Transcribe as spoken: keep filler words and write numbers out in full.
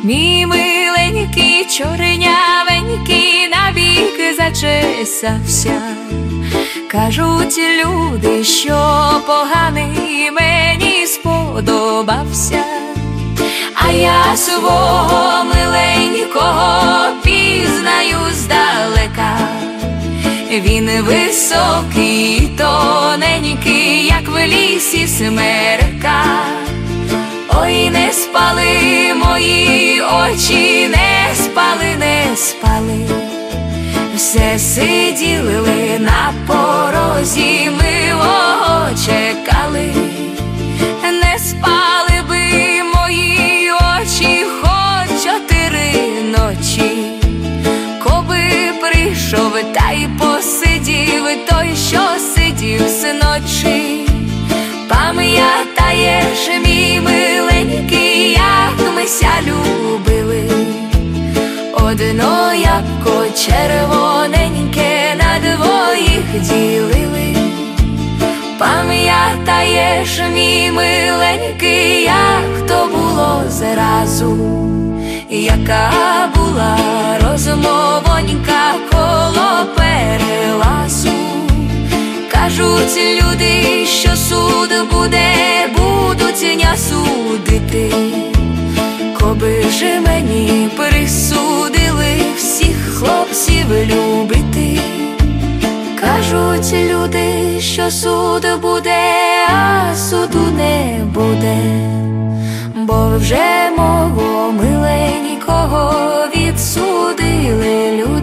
Мій миленький, чорнявенький, навіки зачесався. Кажуть люди, що поганий мені сподобався. А я свого миленького пізнаю здалека. Він високий, тоненький, як в лісі смерека. Ой, не спали мої очі, не спали, не спали. Все сиділи на порозі, милого чекали. Не спали би мої очі хоч чотири ночі, коби прийшов та й посидів той, що сидів сночі. Пам'ятаєш, мій миленький, як ми ся любили? Одно ябко червоненьке на двоїх ділили. Пам'ятаєш, мій миленький, як то було зразу, яка була розмовонька коло перелазу. Кажуть люди, що суд буде, будуть ня судити. Коби ж мені присудили всіх хлопців любити. Кажуть люди, що суд буде, а суду не буде, бо вже мого миленького відсудили люди.